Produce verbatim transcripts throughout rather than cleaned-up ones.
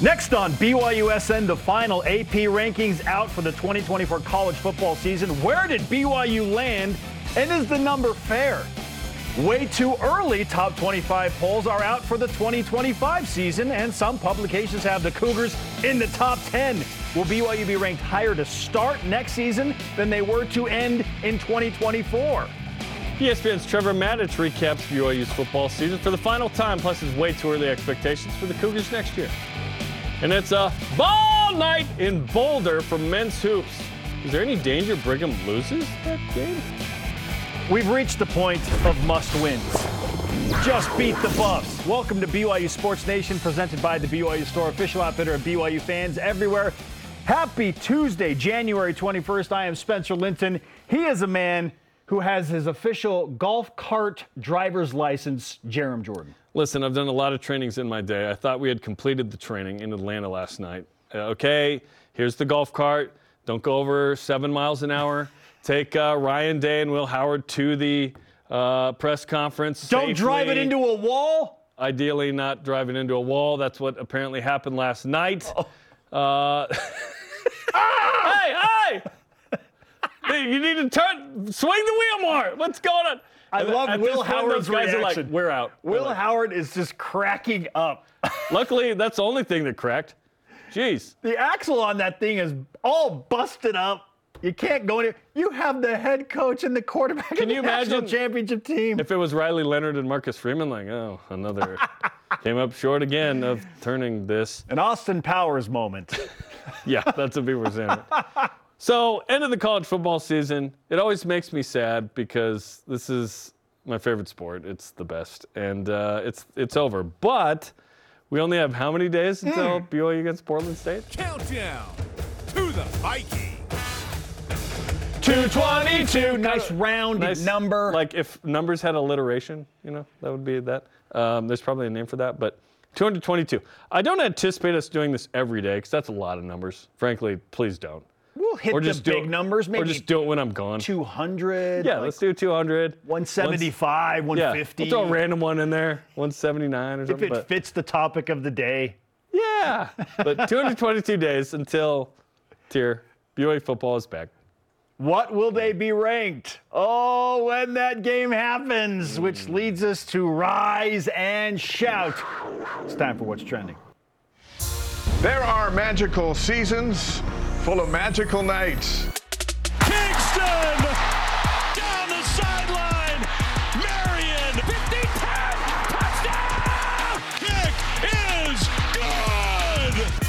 Next on B Y U S N, the final A P rankings out for the twenty twenty-four college football season. Where did B Y U land, and is the number fair? Way too early top twenty-five polls are out for the twenty twenty-five season, and some publications have the Cougars in the top ten. Will B Y U be ranked higher to start next season than they were to end in twenty twenty-four? E S P N's Trevor Matich recaps B Y U's football season for the final time, plus his way too early expectations for the Cougars next year. And it's a ball night in Boulder for men's hoops. Is there any danger Brigham loses that game? We've reached the point of must-wins. Just beat the Buffs. Welcome to B Y U Sports Nation, presented by the B Y U Store, official outfitter of B Y U fans everywhere. Happy Tuesday, January twenty-first. I am Spencer Linton. He is a man who has his official golf cart driver's license, Jarom Jordan. Listen, I've done a lot of trainings in my day. I thought we had completed the training in Atlanta last night. Uh, okay, here's the golf cart. Don't go over seven miles an hour. Take uh, Ryan Day and Will Howard to the uh, press conference. Don't safely. drive it into a wall. Ideally, not drive it into a wall. That's what apparently happened last night. Oh. Uh, hey, hey! You need to turn, swing the wheel more. What's going on? I and love at Will this point, Howard's those guys reaction. Are like, we're out. Will like, Howard is just cracking up. Luckily, that's the only thing that cracked. Jeez. The axle on that thing is all busted up. You can't go anywhere. You have the head coach and the quarterback Can of the you national imagine championship team. If it was Riley Leonard and Marcus Freeman, like, oh, another came up short again of turning this. An Austin Powers moment. Yeah, that's what people were saying. So, end of the college football season. It always makes me sad because this is my favorite sport. It's the best, and uh, it's it's over. But we only have how many days until mm. B Y U against Portland State? Countdown to the Vikings. two twenty-two. Nice round nice, number. Like if numbers had alliteration, you know, that would be that. Um, there's probably a name for that, but two twenty-two. I don't anticipate us doing this every day because that's a lot of numbers. Frankly, please don't. We'll hit or the just big do, numbers, maybe. Or just do it when I'm gone. two hundred. Yeah, like let's do two hundred. one seventy-five, one fifty. Yeah, we'll throw a random one in there, one seventy-nine or something. If it but, fits the topic of the day. Yeah, but two hundred twenty-two days until tier B Y U football is back. What will they be ranked? Oh, when that game happens, which leads us to rise and shout. It's time for What's Trending. There are magical seasons full of magical nights. Kingston down the sideline. Marion, fifty, ten, touchdown! Kick is good!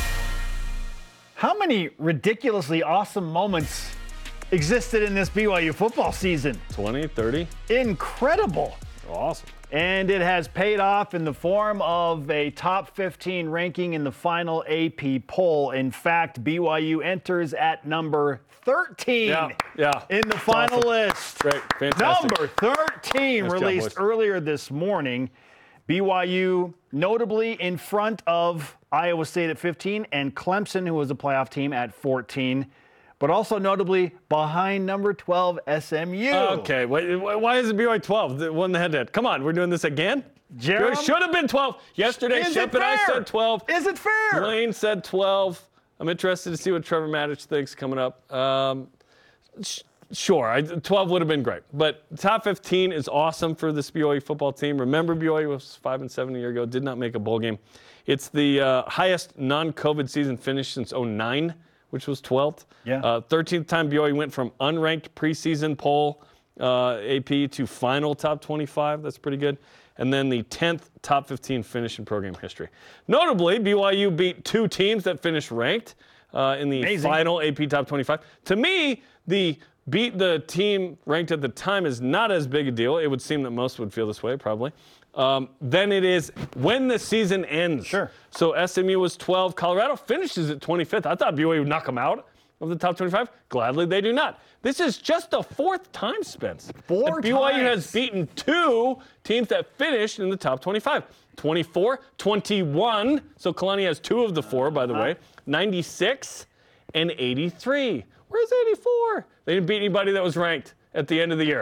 How many ridiculously awesome moments existed in this B Y U football season? twenty, thirty. Incredible. Awesome. And it has paid off in the form of a top fifteen ranking in the final A P poll. In fact, B Y U enters at number thirteen Yeah, yeah. in the final awesome. list. Great, fantastic. Number thirteen, Nice job, released boys. earlier this morning. B Y U notably in front of Iowa State at fifteen and Clemson, who was a playoff team, at fourteen. But also notably behind number twelve, S M U. Okay, wait, why is it B Y U twelve? The one head-to-head. Come on, we're doing this again? Jarom? It should have been twelve. Yesterday, Is Shep it and I fair? said twelve. Is it fair? Lane said twelve. I'm interested to see what Trevor Matich thinks coming up. Um, sh- sure, I, twelve would have been great. But top fifteen is awesome for this B Y U football team. Remember, B Y U was five and seven a year ago, did not make a bowl game. It's the uh, highest non-COVID season finish since oh nine. Which was twelfth. Yeah. Uh, thirteenth time B Y U went from unranked preseason poll uh, A P to final top twenty-five. That's pretty good. And then the tenth top fifteen finish in program history. Notably, B Y U beat two teams that finished ranked uh, in the Amazing. final A P top twenty-five. To me, the beat the team ranked at the time is not as big a deal. It would seem that most would feel this way, probably. Um, then it is when the season ends. Sure. So S M U was twelve. Colorado finishes at twenty-fifth. I thought B Y U would knock them out of the top twenty-five. Gladly, they do not. This is just the fourth time, Spence. Four that B Y U times. has beaten two teams that finished in the top twenty-five. twenty-four, twenty-one. So Kalani has two of the four, by the way. ninety-six and eighty-three. Where's eighty-four? They didn't beat anybody that was ranked at the end of the year.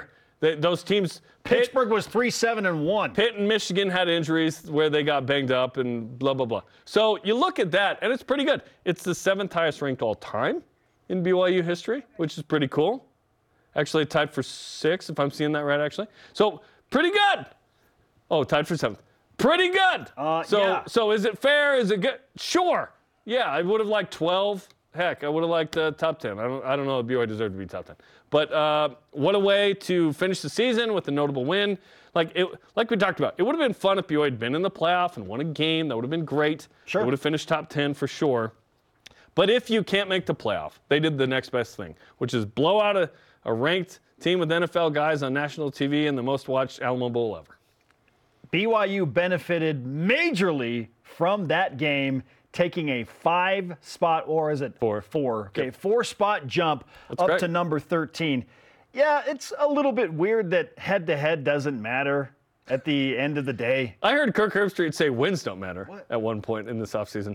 They, those teams, Pitt, Pittsburgh was three seven and one. Pitt and Michigan had injuries where they got banged up and blah, blah, blah. So you look at that, and it's pretty good. It's the seventh highest ranked all time in B Y U history, which is pretty cool. Actually tied for six, if I'm seeing that right, actually. So pretty good. Oh, tied for seventh. Pretty good. Uh, so, yeah. so is it fair? Is it good? Sure. Yeah, I would have liked twelve. Heck, I would have liked uh, top ten. I don't, I don't know if B Y U deserved to be top ten. But uh, what a way to finish the season with a notable win. Like it, like we talked about, it would have been fun if B Y U had been in the playoff and won a game. That would have been great. Sure. It would have finished top ten for sure. But if you can't make the playoff, they did the next best thing, which is blow out a, a ranked team with N F L guys on national T V in the most watched Alamo Bowl ever. B Y U benefited majorly from that game, taking a five-spot, or is it? Four. Four. Okay, Yep. four-spot jump That's up great. to number thirteen. Yeah, it's a little bit weird that head-to-head doesn't matter at the end of the day. I heard Kirk Herbstreit say wins don't matter at one point in this offseason.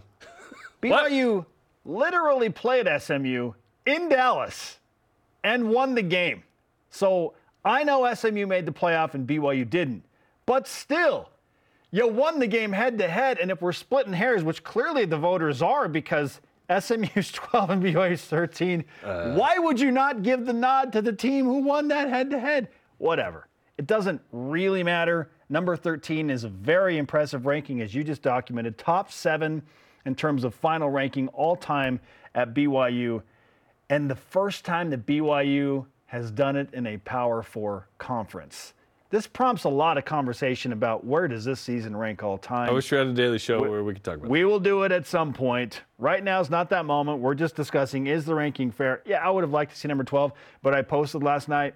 B Y U literally played S M U in Dallas and won the game. So I know S M U made the playoff and B Y U didn't. But still, you won the game head-to-head, and if we're splitting hairs, which clearly the voters are because S M U's twelve and B Y U's thirteen, uh, why would you not give the nod to the team who won that head-to-head? Whatever. It doesn't really matter. Number thirteen is a very impressive ranking, as you just documented. Top seven in terms of final ranking all-time at B Y U. And the first time that B Y U has done it in a Power Four conference. This prompts a lot of conversation about where does this season rank all time. I wish we had a daily show we, where we could talk about it. We will do it at some point. Right now is not that moment. We're just discussing, is the ranking fair? Yeah, I would have liked to see number twelve, but I posted last night,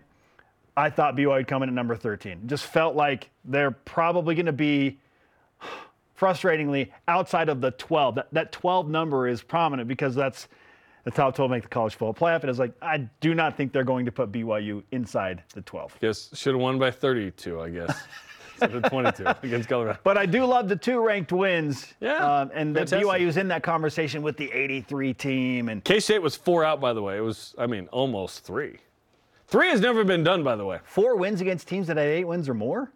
I thought B Y U would come in at number thirteen. It just felt like they're probably going to be, frustratingly, outside of the twelve. That, that twelve number is prominent because that's the top twelve make the college football playoff. And it's like, I do not think they're going to put B Y U inside the twelve. Guess should have won by thirty-two, I guess. Instead of twenty-two against Colorado. But I do love the two ranked wins. Yeah, Um, and that fantastic. B Y U's in that conversation with the eighty-three team. And K-State was four out, by the way. It was, I mean, almost three. Three has never been done, by the way. four wins against teams that had eight wins or more?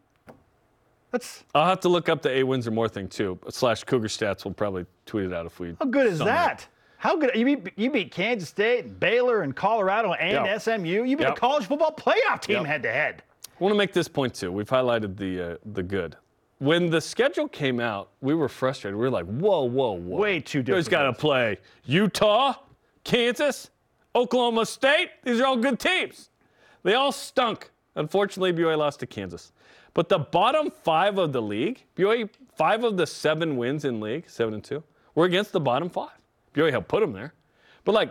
That's I'll have to look up the eight wins or more thing, too. Slash Cougar Stats will probably tweet it out if we. how good is sum it up. that? How good? You beat, you beat Kansas State, Baylor, and Colorado, and Yep. S M U. You beat Yep. a college football playoff team Yep. head to head. I want to make this point, too. We've highlighted the uh, the good. When the schedule came out, we were frustrated. We were like, whoa, whoa, whoa. Way too You guys got to difficult. play Utah, Kansas, Oklahoma State. These are all good teams. They all stunk. Unfortunately, B Y U lost to Kansas. But the bottom five of the league, B Y U, five of the seven wins in league, seven and two, were against the bottom five. B Y U helped put them there. But, like,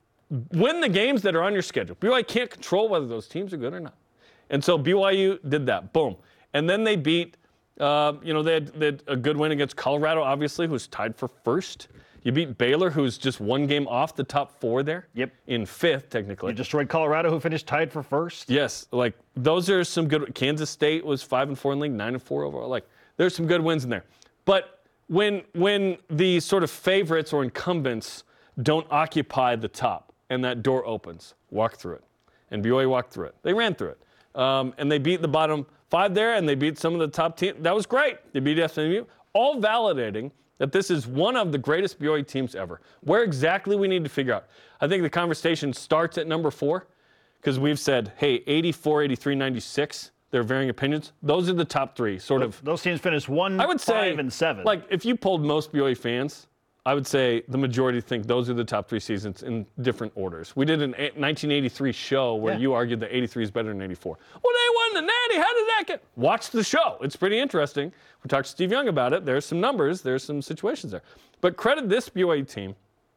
win the games that are on your schedule. B Y U can't control whether those teams are good or not. And so B Y U did that. Boom. And then they beat, uh, you know, they had, they had a good win against Colorado, obviously, who's tied for first. You beat Baylor, who's just one game off the top four there. Yep. In fifth, technically. You destroyed Colorado, who finished tied for first. Yes, like those are some good. Kansas State was five and four in league, nine and four overall. Like there's some good wins in there. But when when the sort of favorites or incumbents don't occupy the top and that door opens, walk through it. And B Y U walked through it. They ran through it, um, and they beat the bottom five there, and they beat some of the top teams. That was great. They beat S M U, all validating that this is one of the greatest B Y U teams ever. Where exactly we need to figure out. I think the conversation starts at number four because we've said, hey, eighty-four, eighty-three, ninety-six, there are varying opinions. Those are the top three, sort of. Those teams finished one, I would say, five, and seven. Like, if you polled most B Y U fans, I would say the majority think those are the top three seasons in different orders. We did an nineteen eighty-three show where Yeah. you argued that eighty-three is better than eighty-four. Well, they won the Natty. How did that get? Watch the show. It's pretty interesting. We talked to Steve Young about it. There's some numbers. There's some situations there. But credit this B Y U team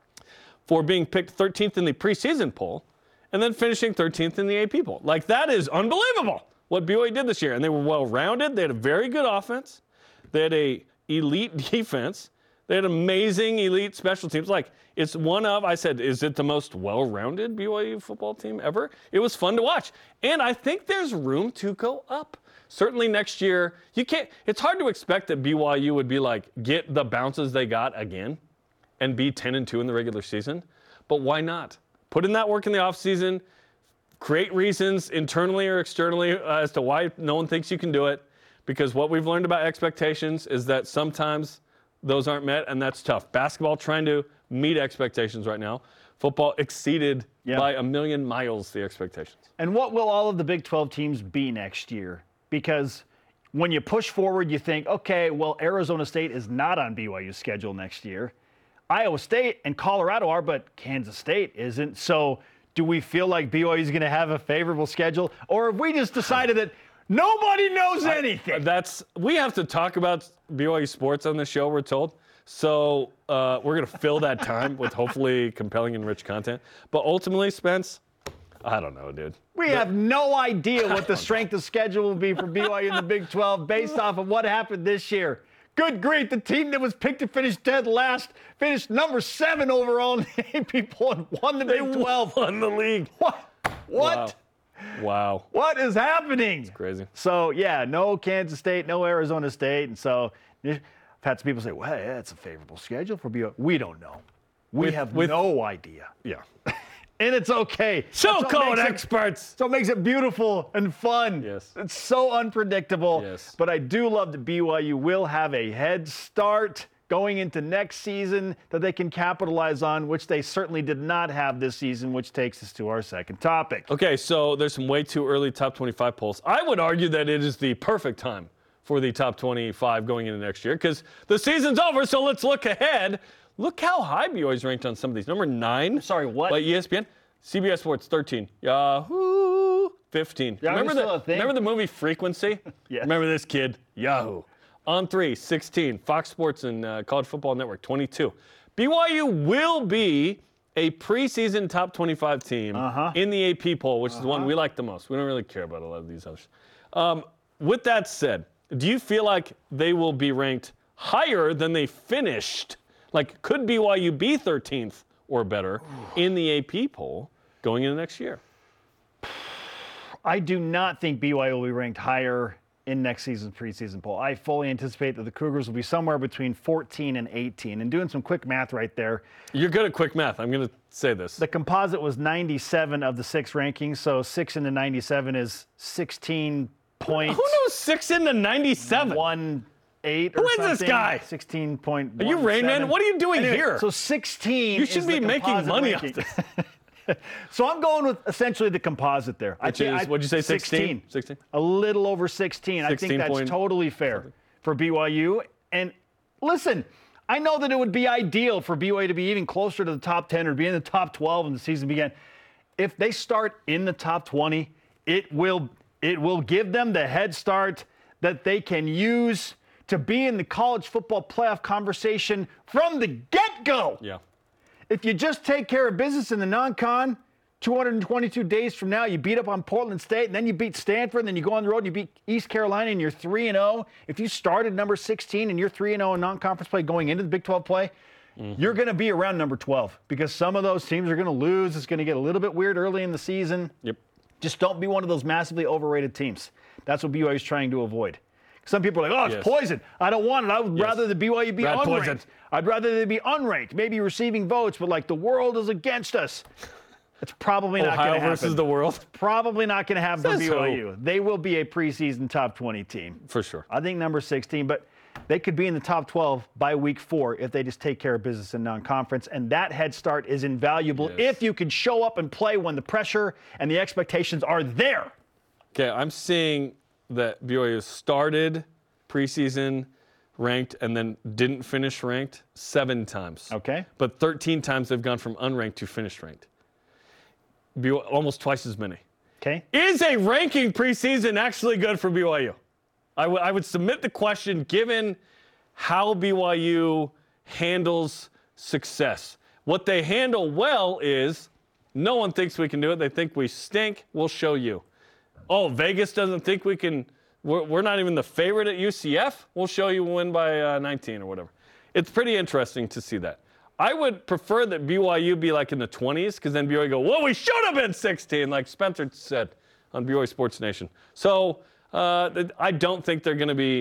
for being picked thirteenth in the preseason poll and then finishing thirteenth in the A P poll. Like, that is unbelievable what B Y U did this year. And they were well-rounded. They had a very good offense. They had a elite defense. They had amazing elite special teams. Like, it's one of, I said, is it the most well-rounded B Y U football team ever? It was fun to watch. And I think there's room to go up. Certainly next year, you can't, it's hard to expect that B Y U would be like, get the bounces they got again and be ten and two in the regular season. But why not? Put in that work in the offseason, create reasons internally or externally uh, as to why no one thinks you can do it, because what we've learned about expectations is that sometimes those aren't met, and that's tough. Basketball trying to meet expectations right now. Football exceeded Yeah. by a million miles the expectations. And what will all of the Big twelve teams be next year? Because when you push forward, you think, okay, well, Arizona State is not on B Y U's schedule next year. Iowa State and Colorado are, but Kansas State isn't. So do we feel like B Y U is going to have a favorable schedule? Or have we just decided that nobody knows anything? That's we have to talk about B Y U sports on this show, we're told. So uh, we're going to fill that time with hopefully compelling and rich content. But ultimately, Spence, I don't know, dude. We have no idea what the strength of schedule will be for B Y U in the Big twelve based off of what happened this year. Good grief, the team that was picked to finish dead last finished number seven overall in the A P poll and won the Big twelve. Won the league. What? What? Wow. Wow. What is happening? Crazy. So, yeah, no Kansas State, no Arizona State. And so I've had some people say, well, yeah, it's a favorable schedule for B Y U. We don't know. We With- have with- no idea. Yeah. And it's okay. So That's what called makes it- experts. So it makes it beautiful and fun. Yes. It's so unpredictable. Yes. But I do love that B Y U will have a head start going into next season that they can capitalize on, which they certainly did not have this season, which takes us to our second topic. Okay, so there's some way too early top twenty-five polls. I would argue that it is the perfect time for the top twenty-five going into next year because the season's over, so let's look ahead. Look how high B Y U's ranked on some of these. Number nine. Sorry, what? By E S P N. C B S Sports, thirteen. Yahoo, fifteen. Yahoo's remember, still the, a thing? remember the movie Frequency? Yes. Remember this kid? Yahoo. On three, sixteen. Fox Sports and uh, College Football Network, twenty-two. B Y U will be a preseason top twenty-five team Uh-huh. in the A P poll, which is the one we like the most. We don't really care about a lot of these others. Um, with that said, do you feel like they will be ranked higher than they finished? Like, could B Y U be thirteenth or better in the A P poll going into next year? I do not think B Y U will be ranked higher in next season's preseason poll. I fully anticipate that the Cougars will be somewhere between fourteen and eighteen. And doing some quick math right there, You're good at quick math. I'm going to say this. the composite was ninety-seven of the six rankings, so six into ninety-seven is sixteen point Who knows six into ninety-seven? one eight or Who is this something. guy? sixteen point one Are you Rain Man? What are you doing Anyway, here? So sixteen. You should is be the making composite money off ranking. this. So I'm going with essentially the composite there. Which I, is, what'd you say, sixteen? sixteen? A little over sixteen. I think sixteen that's point- totally fair for B Y U. And listen, I know that it would be ideal for B Y U to be even closer to the top ten or be in the top twelve when the season began. If they start in the top twenty, it will it will give them the head start that they can use to be in the college football playoff conversation from the get-go. Yeah. If you just take care of business in the non-con, two hundred twenty-two days from now, you beat up on Portland State, and then you beat Stanford, and then you go on the road and you beat East Carolina, and you're three and oh. If you started number sixteen and you're three and oh in non-conference play going into the Big twelve play, mm-hmm. you're going to be around number twelve because some of those teams are going to lose. It's going to get a little bit weird early in the season. Yep. Just don't be one of those massively overrated teams. That's what B Y U is trying to avoid. Some people are like, oh, it's Yes. poison. I don't want it. I would Yes. rather the B Y U be Rat unranked. poison. I'd rather they be unranked, maybe receiving votes, but like the world is against us. It's probably not going Ohio to happen. versus the world. Probably not going to happen for Says B Y U. who? They will be a preseason top twenty team. For sure. I think number sixteen, but they could be in the top twelve by week four if they just take care of business in non-conference, and that head start is invaluable Yes. if you can show up and play when the pressure and the expectations are there. Okay, I'm seeing that B Y U started preseason ranked and then didn't finish ranked seven times. Okay. But thirteen times they've gone from unranked to finished ranked. B Y U, almost twice as many. Okay. Is a ranking preseason actually good for B Y U? I, w- I would submit the question given how B Y U handles success. What they handle well is no one thinks we can do it. They think we stink. We'll show you. Oh, Vegas doesn't think we can. We're, we're not even the favorite at U C F. We'll show you win by uh, nineteen or whatever. It's pretty interesting to see that. I would prefer that B Y U be like in the twenties because then B Y U go, well, we should have been sixteen, like Spencer said on B Y U Sports Nation. So uh, th- I don't think they're going to be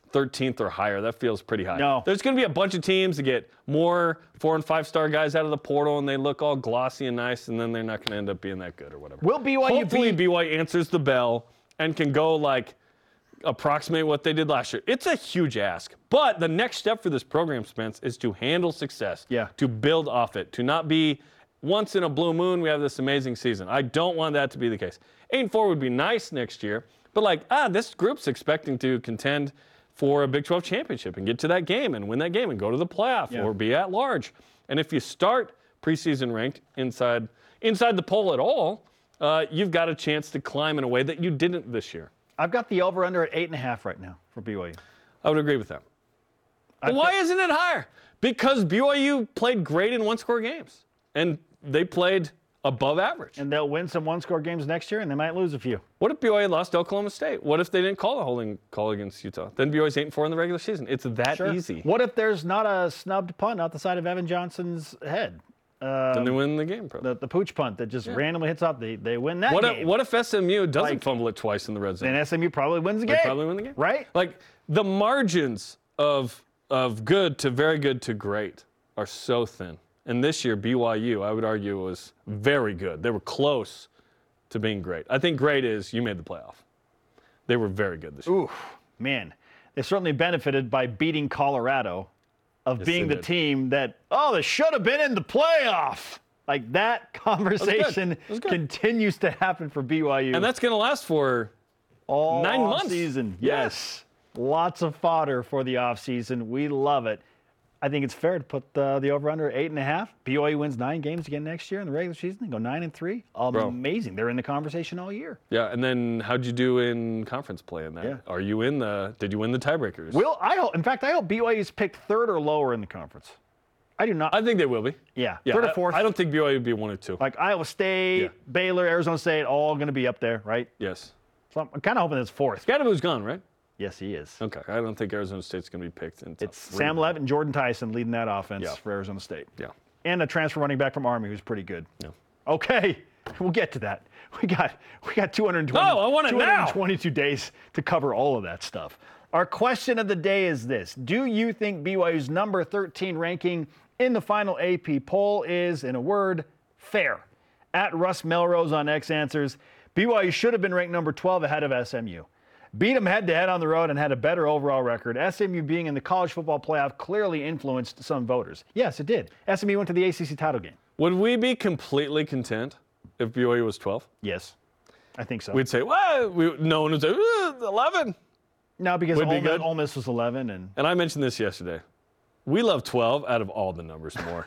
thirteenth or higher. That feels pretty high. No. There's going to be a bunch of teams that get more four and five star guys out of the portal, and they look all glossy and nice, and then they're not going to end up being that good or whatever. Will B Y U Hopefully be- B Y U answers the bell and can go like approximate what they did last year. It's a huge ask, but the next step for this program, Spence, is to handle success. Yeah. To build off it. To not be once in a blue moon we have this amazing season. I don't want that to be the case. Eight and four would be nice next year, but like ah, this group's expecting to contend for a Big twelve championship and get to that game and win that game and go to the playoff Yeah. or be at large. And if you start preseason ranked inside inside the poll at all, uh, you've got a chance to climb in a way that you didn't this year. I've got the over-under at eight and a half right now for B Y U. I would agree with that. But why isn't it higher? Because B Y U played great in one-score games, and they played above average. And they'll win some one-score games next year, and they might lose a few. What if B Y U lost to Oklahoma State? What if they didn't call a holding call against Utah? Then B Y U's eight and four in the regular season. It's that Sure. easy. What if there's not a snubbed punt out the side of Evan Johnson's head? Uh, Then they win the game, probably. the, the pooch punt that just randomly hits out. They, they win that What game. if, what if S M U doesn't Like- fumble it twice in the red zone? Then S M U probably wins the They game. probably win the game. Right? Like the margins of of good to very good to great are so thin. And this year, B Y U, I would argue, was very good. They were close to being great. I think great is you made the playoff. They were very good this year. Ooh, man. They certainly benefited by beating Colorado of being they the did. team that, oh, they should have been in the playoff. Like that conversation That was good. continues to happen for B Y U. And that's going to last for all nine months. season. Yeah. Yes. Lots of fodder for the offseason. We love it. I think it's fair to put uh, the over-under at eight and a half. B Y U wins nine games again next year in the regular season. They go nine and three. Amazing. They're in the conversation all year. Yeah, and then how'd you do in conference play in that? Yeah. Are you in the? Did you win the tiebreakers? Will I hope? In fact, I hope B Y U's picked third or lower in the conference. I do not. I think they will be. yeah, Yeah, third or I- fourth. I, don't think B Y U would be one or two. like Iowa State, Yeah. Baylor, Arizona State, all going to be up there, right? Yes. So I'm kind of hoping it's fourth. Scadaboo's gone, right? Yes, he is. Okay. I don't think Arizona State's going to be picked. In top It's three. Sam Levitt and Jordan Tyson leading that offense Yeah. for Arizona State. Yeah. And a transfer running back from Army who's pretty good. Yeah. Okay, we'll get to that. We got we got two hundred twenty, No, I want it now. two hundred twenty-two days to cover all of that stuff. Our question of the day is this. Do you think B Y U's number thirteen ranking in the final A P poll is, in a word, fair? At Russ Melrose on X Answers, B Y U should have been ranked number twelve ahead of S M U. Beat them head-to-head on the road and had a better overall record. S M U being in the college football playoff clearly influenced some voters. Yes, it did. S M U went to the A C C title game. Would we be completely content if B Y U was twelve? Yes, I think so. We'd say, well, we, no one would say, "Uh, eleven. No, because Would be Ole, good. Ole Miss was eleven, and And I mentioned this yesterday. We love twelve out of all the numbers more.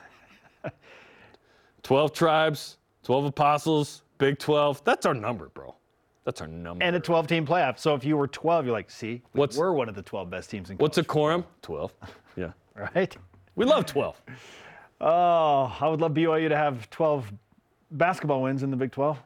twelve tribes, twelve apostles, Big twelve. That's our number, bro. That's our number. and a twelve-team playoff. So if you were twelve, you're like, see, we What's- we're one of the twelve best teams in What's a college quorum? twelve. Yeah. football, right? We love twelve. Oh, I would love B Y U to have twelve basketball wins in the Big twelve.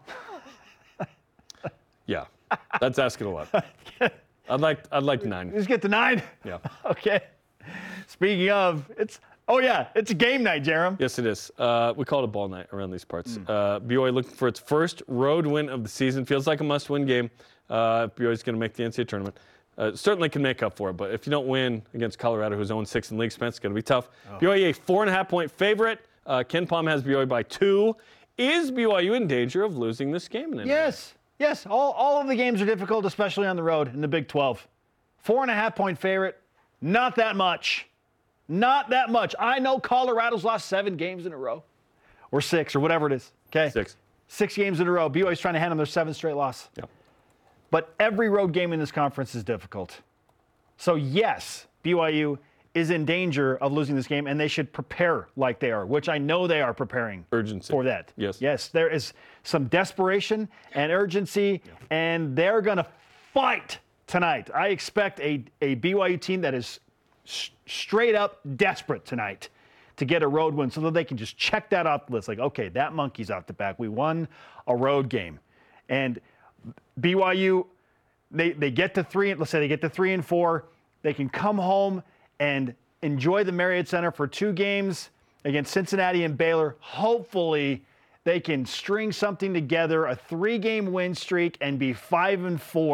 Yeah. That's asking a lot. I'd like I'd like nine. Just get to nine. Yeah. Okay. Speaking of, it's oh yeah, it's a game night, Jerem. Yes, it is. Uh, we call it a ball night around these parts. Uh, B Y U looking for its first road win of the season. Feels like a must-win game. Uh, B Y U is going to make the N C double A tournament. Uh, certainly can make up for it, but if you don't win against Colorado, who's oh and six in league, Spence, it's going to be tough. B Y U a four and a half point favorite. Uh, Ken Palm has B Y U by two. Is B Y U in danger of losing this game? In any way? Yes, yes. All, all of the games are difficult, especially on the road in the Big twelve. Four and a half point favorite, not that much. Not that much. I know Colorado's lost seven games in a row, or six, or whatever it is. Okay, Six. Six games in a row. B Y U's trying to hand them their seventh straight loss. Yeah. But every road game in this conference is difficult. So yes, B Y U is in danger of losing this game, and they should prepare like they are, which I know they are preparing Urgency. for that. Yes. Yes, there is some desperation and urgency, and they're going to fight tonight. I expect a, a B Y U team that is s- straight up desperate tonight to get a road win so that they can just check that off the list. Like, okay, that monkey's out the back. We won a road game. And B Y U, they, they get to three, let's say they get to three and four. They can come home and enjoy the Marriott Center for two games against Cincinnati and Baylor. Hopefully they can string something together, a three-game win streak, and be five and four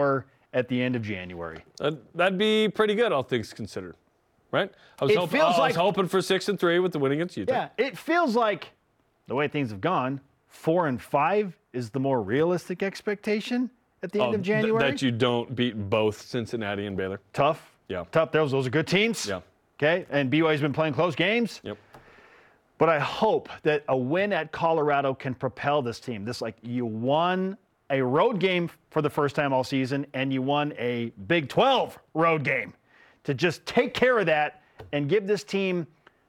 at the end of January. Uh, that'd be pretty good, all things considered, right? I was, It hoping, feels I like- was hoping for six and three with the win against Utah. Yeah, it feels like the way things have gone, four and five is the more realistic expectation at the Oh, end of th- January. that you don't beat both Cincinnati and Baylor. Tough. Yeah. Tough. Those, those are good teams. Yeah. Okay. And B Y U's been playing close games. Yep. But I hope that a win at Colorado can propel this team. This, like, you won a road game for the first time all season, and you won a Big twelve road game. To just take care of that and give this team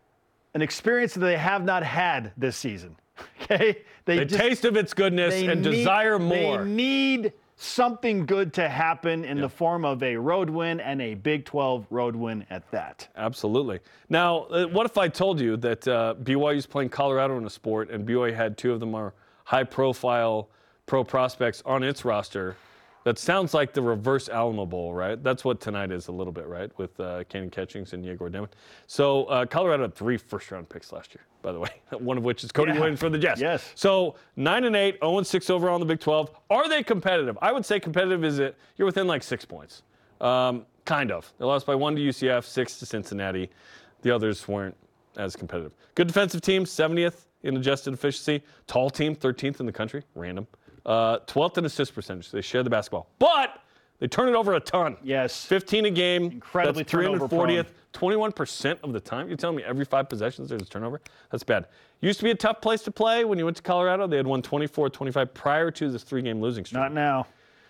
an experience that they have not had this season. Okay? The just- taste of its goodness they and need- desire more. They need something good to happen in the form of a road win and a Big twelve road win at that. Absolutely. Now, uh, what if I told you that uh, B Y U's playing Colorado in a sport, and B Y U had two of the more high-profile pro prospects on its roster? That sounds like the reverse Alamo Bowl, right? That's what tonight is a little bit, right? With uh, Cannon Catchings and Yegor Demon. So uh, Colorado had three first-round picks last year, by the way. One of which is Cody Yeah. Williams for the Jets. Yes. So nine and eight, zero and six overall in the Big twelve. Are they competitive? I would say competitive is it you're within like six points. Um, kind of. They lost by one to U C F, six to Cincinnati. The others weren't as competitive. Good defensive team, seventieth in adjusted efficiency. Tall team, thirteenth in the country. Random. Uh, twelfth in assist percentage. They share the basketball. But they turn it over a ton. Yes. fifteen a game. Incredibly That's three hundred turnover-prone. fortieth. twenty-one percent of the time. You're telling me every five possessions there's a turnover? That's bad. Used to be a tough place to play when you went to Colorado. They had won twenty-four twenty-five prior to this three-game losing streak. Not now.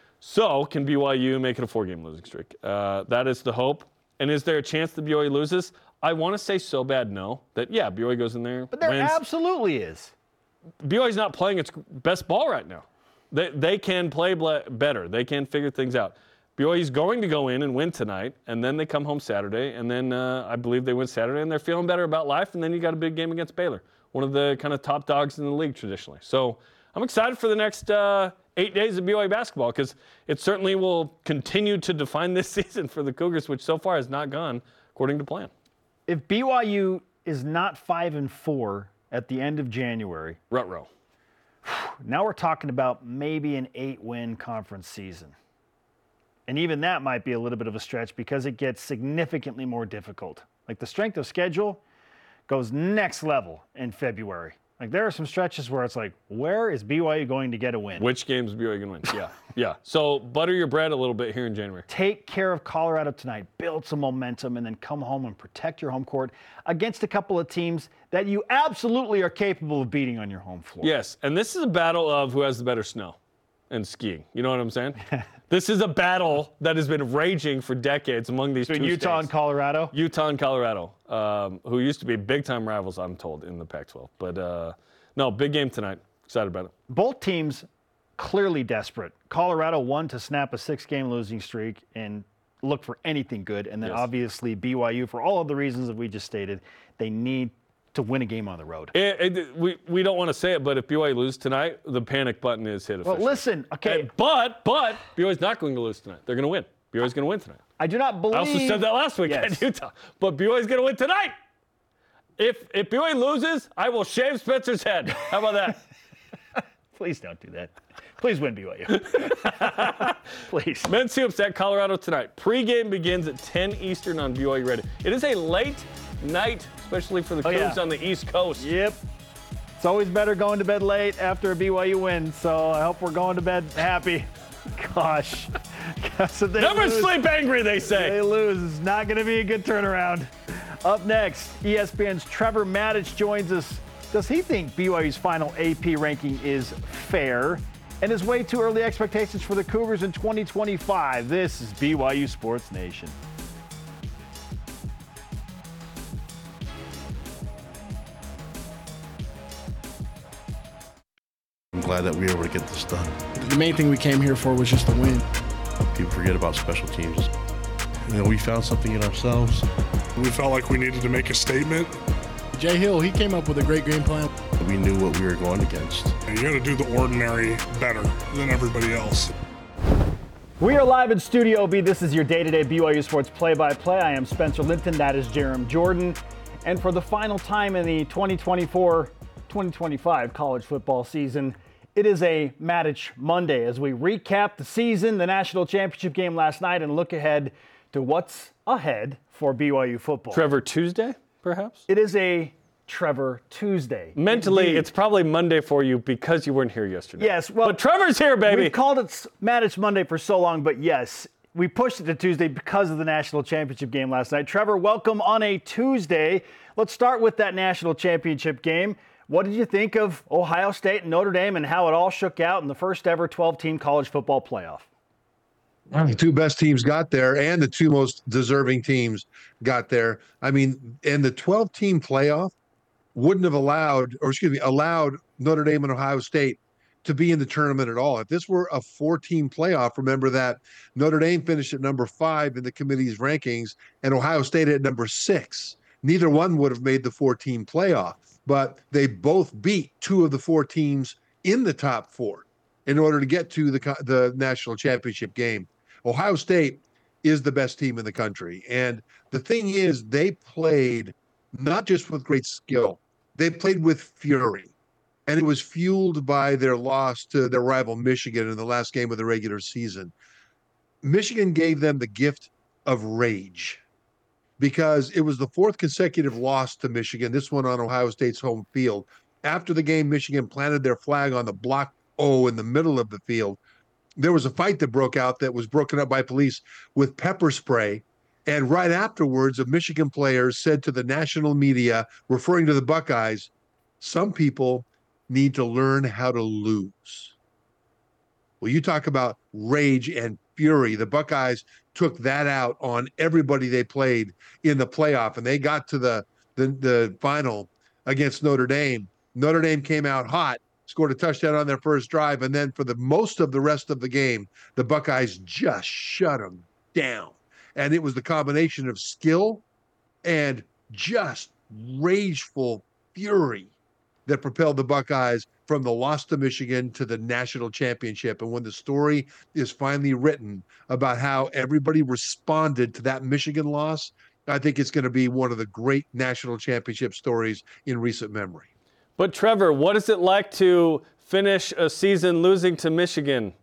So can B Y U make it a four-game losing streak? Uh, that is the hope. And is there a chance that B Y U loses? I want to say so bad no. That, yeah, B Y U goes in there, But there wins. absolutely is. B Y U's not playing its best ball right now. They, they can play ble- better. They can figure things out. B Y U's going to go in and win tonight, and then they come home Saturday, and then uh, I believe they win Saturday, and they're feeling better about life, and then you got a big game against Baylor, one of the kind of top dogs in the league traditionally. So I'm excited for the next uh, eight days of B Y U basketball because it certainly will continue to define this season for the Cougars, which so far has not gone according to plan. If B Y U is not five and four at the end of January, Ruh-roh. now we're talking about maybe an eight-win conference season. And even that might be a little bit of a stretch because it gets significantly more difficult. Like the strength of schedule goes next level in February. Like there are some stretches where it's like, where is B Y U going to get a win? Which games B Y U going to win? Yeah, yeah. So butter your bread a little bit here in January. Take care of Colorado tonight, build some momentum, and then come home and protect your home court against a couple of teams that you absolutely are capable of beating on your home floor. Yes, and this is a battle of who has the better snow and skiing. You know what I'm saying? This is a battle that has been raging for decades among these Between two Utah states. and Colorado. Utah and Colorado, um, who used to be big-time rivals, I'm told, in the Pac twelve. But uh, no, big game tonight. Excited about it. Both teams clearly desperate. Colorado won to snap a six-game losing streak and look for anything good. And then Yes. obviously B Y U, for all of the reasons that we just stated, they need to win a game on the road. It, it, we, we don't want to say it, but if B Y U lose tonight, the panic button is hit Well, officially. listen, okay, And- but, but B Y U's not going to lose tonight. They're going to win. B Y U's going to win tonight. I do not believe. I also said that last week Yes. at Utah. But B Y U's going to win tonight. If if B Y U loses, I will shave Spencer's head. How about that? Please don't do that. Please win B Y U. Please. Men's hoops at Colorado tonight. Pre-game begins at ten Eastern on B Y U Radio. It is a late night, especially for the Oh, yeah. Cougs on the East Coast. Yep. It's always better going to bed late after a B Y U win, so I hope we're going to bed happy. Gosh. Gosh, if they Never lose, sleep angry, they say. They lose. It's not going to be a good turnaround. Up next, E S P N's Trevor Maddich joins us. Does he think B Y U's final A P ranking is fair? And is way too early expectations for the Cougars in twenty twenty-five? This is B Y U Sports Nation. I'm glad that we were able to get this done. The main thing we came here for was just to win. People forget about special teams. You know, we found something in ourselves. We felt like we needed to make a statement. Jay Hill, he came up with a great game plan. We knew what we were going against. And you got to do the ordinary better than everybody else. We are live in Studio B. This is your day-to-day B Y U Sports play-by-play. I am Spencer Linton. That is Jerem Jordan. And for the final time in the twenty twenty-four twenty twenty-five college football season, It is a Matich Monday as we recap the season, the national championship game last night, and look ahead to what's ahead for B Y U football. Trevor Tuesday, perhaps? It is a Trevor Tuesday. Mentally, Indeed. it's probably Monday for you because you weren't here yesterday. Yes, well, but Trevor's here, baby. We've called it Matich Monday for so long, but yes, we pushed it to Tuesday because of the national championship game last night. Trevor, welcome on a Tuesday. Let's start with that national championship game. What did you think of Ohio State and Notre Dame and how it all shook out in the first ever twelve-team college football playoff? Well, the two best teams got there, and the two most deserving teams got there. I mean, and the twelve-team playoff wouldn't have allowed, or excuse me, allowed Notre Dame and Ohio State to be in the tournament at all. If this were a four-team playoff, remember that Notre Dame finished at number five in the committee's rankings, and Ohio State at number six. Neither one would have made the four-team playoff. But they both beat two of the four teams in the top four in order to get to the the national championship game. Ohio State is the best team in the country. And the thing is, they played not just with great skill, they played with fury. And it was fueled by their loss to their rival Michigan in the last game of the regular season. Michigan gave them the gift of rage, because it was the fourth consecutive loss to Michigan, this one on Ohio State's home field. After the game, Michigan planted their flag on the block O in the middle of the field. There was a fight that broke out that was broken up by police with pepper spray. And right afterwards, a Michigan player said to the national media, referring to the Buckeyes, some people need to learn how to lose. Well, you talk about rage and fury. The Buckeyes took that out on everybody they played in the playoff, and they got to the, the the final against Notre Dame. Notre Dame came out hot, scored a touchdown on their first drive, and then for the most of the rest of the game, the Buckeyes just shut them down. And it was the combination of skill and just rageful fury that propelled the Buckeyes from the loss to Michigan to the national championship. And when the story is finally written about how everybody responded to that Michigan loss, I think it's going to be one of the great national championship stories in recent memory. But Trevor, what is it like to finish a season losing to Michigan?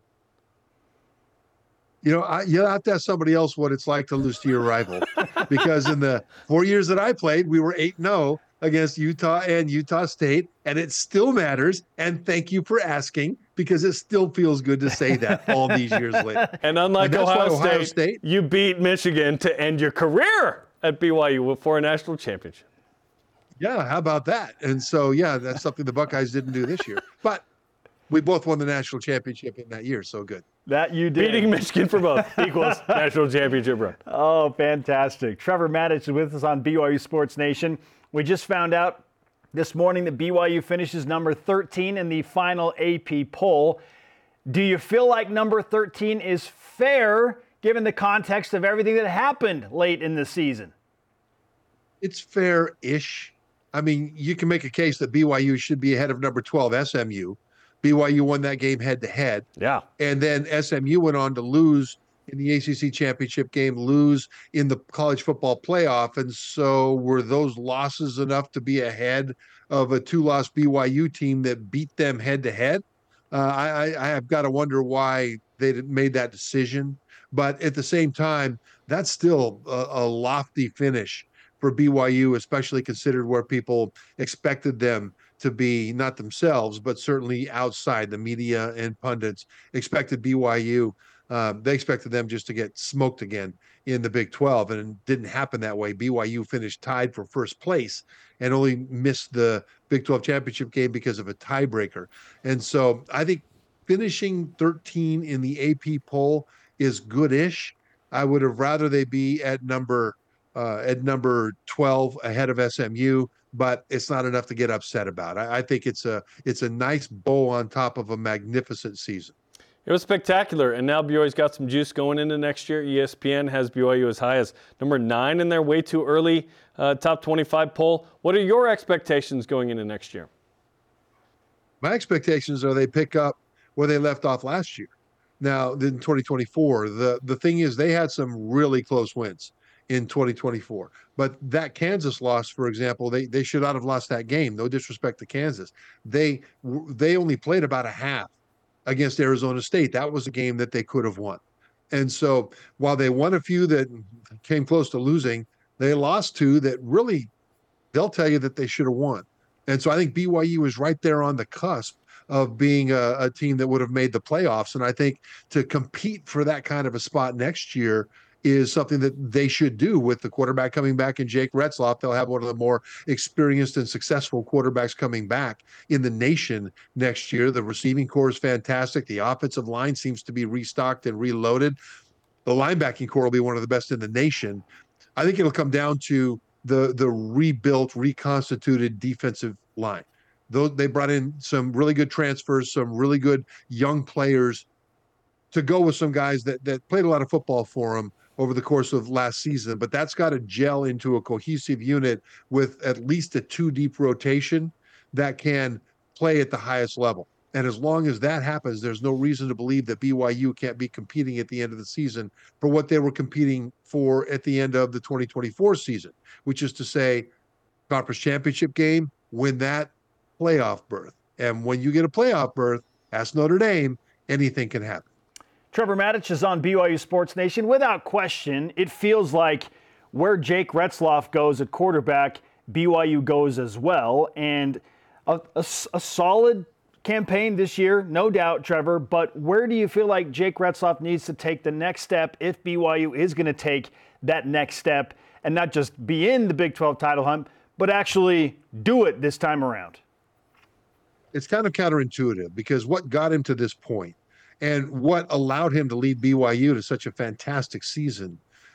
You know, I, you have to ask somebody else what it's like to lose to your rival. Because in the four years that I played, we were eight and oh against Utah and Utah State, and it still matters. And thank you for asking, because it still feels good to say that all these years later. And unlike and Ohio, Ohio State, State, you beat Michigan to end your career at B Y U for a national championship. Yeah, how about that? And so, yeah, that's something the Buckeyes didn't do this year. But we both won the national championship in that year, so good. That you did. Beating Michigan for both equals national championship run. Oh, fantastic. Trevor Matich is with us on B Y U Sports Nation. We just found out this morning that B Y U finishes number thirteen in the final A P poll. Do you feel like number thirteen is fair given the context of everything that happened late in the season? It's fair-ish. I mean, you can make a case that B Y U should be ahead of number twelve S M U. B Y U won that game head-to-head. Yeah. And then S M U went on to lose in the A C C championship game, lose in the college football playoff. And so were those losses enough to be ahead of a two-loss B Y U team that beat them head-to-head? Uh, I, I have got to wonder why they made that decision. But at the same time, that's still a, a lofty finish for B Y U, especially considered where people expected them to be, not themselves, but certainly outside the media and pundits expected B Y U. Um, they expected them just to get smoked again in the Big twelve, and it didn't happen that way. B Y U finished tied for first place and only missed the Big twelve championship game because of a tiebreaker. And so I think finishing thirteen in the A P poll is good-ish. I would have rather they be at number uh, at number twelve ahead of S M U, but it's not enough to get upset about. I, I think it's a it's a nice bow on top of a magnificent season. It was spectacular, and now B Y U's got some juice going into next year. E S P N has B Y U as high as number nine in their way too early uh, top twenty-five poll. What are your expectations going into next year? My expectations are they pick up where they left off last year. Now, in twenty twenty-four, the, the thing is they had some really close wins in twenty twenty-four. But that Kansas loss, for example, they they should not have lost that game. No disrespect to Kansas. They they only played about a half against Arizona State. That was a game that they could have won. And so while they won a few that came close to losing, they lost two that really, they'll tell you that they should have won. And so I think B Y U is right there on the cusp of being a, a team that would have made the playoffs. And I think to compete for that kind of a spot next year is something that they should do with the quarterback coming back in Jake Retzloff. They'll have one of the more experienced and successful quarterbacks coming back in the nation next year. The receiving core is fantastic. The offensive line seems to be restocked and reloaded. The linebacking core will be one of the best in the nation. I think it'll come down to the, the rebuilt, reconstituted defensive line. Those, they brought in some really good transfers, some really good young players to go with some guys that that played a lot of football for them over the course of last season. But that's got to gel into a cohesive unit with at least a two-deep rotation that can play at the highest level. And as long as that happens, there's no reason to believe that B Y U can't be competing at the end of the season for what they were competing for at the end of the twenty twenty-four season, which is to say, conference championship game, win that, playoff berth. And when you get a playoff berth, ask Notre Dame, anything can happen. Trevor Matich is on B Y U Sports Nation. Without question, it feels like where Jake Retzloff goes at quarterback, B Y U goes as well. And a, a, a solid campaign this year, no doubt, Trevor. But where do you feel like Jake Retzloff needs to take the next step if B Y U is going to take that next step and not just be in the Big twelve title hunt, but actually do it this time around? It's kind of counterintuitive because what got him to this point and what allowed him to lead B Y U to such a fantastic season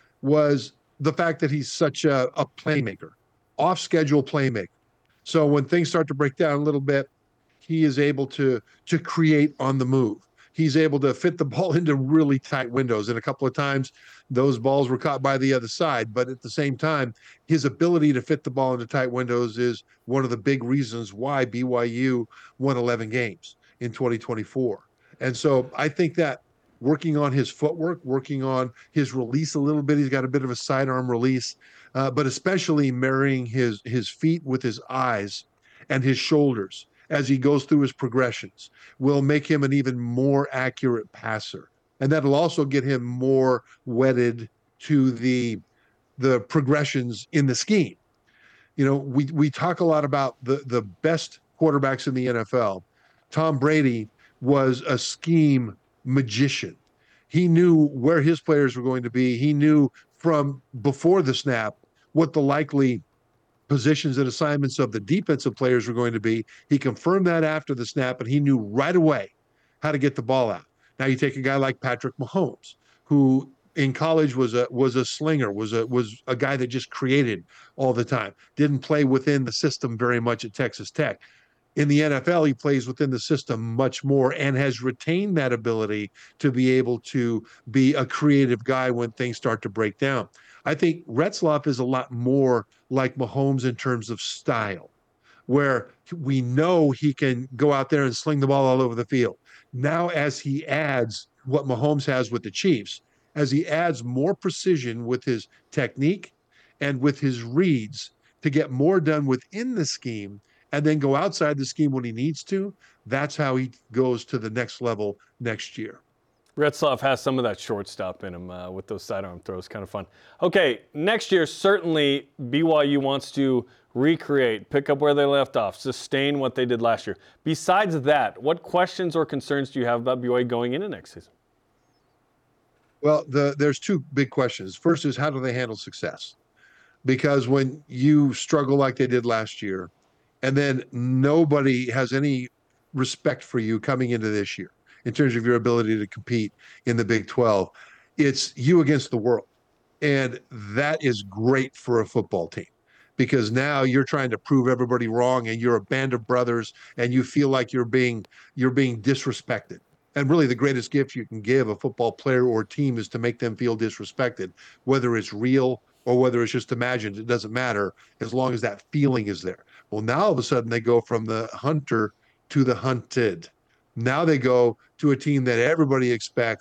was the fact that he's such a, a playmaker, off-schedule playmaker. So when things start to break down a little bit, he is able to, to create on the move. He's able to fit the ball into really tight windows. And a couple of times, those balls were caught by the other side. But at the same time, his ability to fit the ball into tight windows is one of the big reasons why B Y U won eleven games in twenty twenty-four. And so I think that working on his footwork, working on his release a little bit, he's got a bit of a sidearm release, uh, but especially marrying his, his feet with his eyes and his shoulders as he goes through his progressions will make him an even more accurate passer. And that'll also get him more wedded to the, the progressions in the scheme. You know, we, we talk a lot about the, the best quarterbacks in the N F L. Tom Brady was a scheme magician. He knew where his players were going to be. He knew from before the snap what the likely positions and assignments of the defensive players were going to be. He confirmed that after the snap, and he knew right away how to get the ball out. Now you take a guy like Patrick Mahomes, who in college was a was a slinger, was a was a guy that just created all the time. Didn't play within the system very much at Texas Tech. In the N F L, he plays within the system much more and has retained that ability to be able to be a creative guy when things start to break down. I think Retzloff is a lot more like Mahomes in terms of style, where we know he can go out there and sling the ball all over the field. Now, as he adds what Mahomes has with the Chiefs, as he adds more precision with his technique and with his reads to get more done within the scheme and then go outside the scheme when he needs to, that's how he goes to the next level next year. Retzloff has some of that shortstop in him uh, with those sidearm throws. Kind of fun. Okay, next year, certainly B Y U wants to recreate, pick up where they left off, sustain what they did last year. Besides that, what questions or concerns do you have about B Y U going into next season? Well, the, there's two big questions. First is, how do they handle success? Because when you struggle like they did last year, and then nobody has any respect for you coming into this year in terms of your ability to compete in the Big twelve, it's you against the world. And that is great for a football team because now you're trying to prove everybody wrong and you're a band of brothers and you feel like you're being you're being disrespected. And really the greatest gift you can give a football player or team is to make them feel disrespected, whether it's real or whether it's just imagined. It doesn't matter as long as that feeling is there. Well, now all of a sudden they go from the hunter to the hunted. Now they go to a team that everybody expects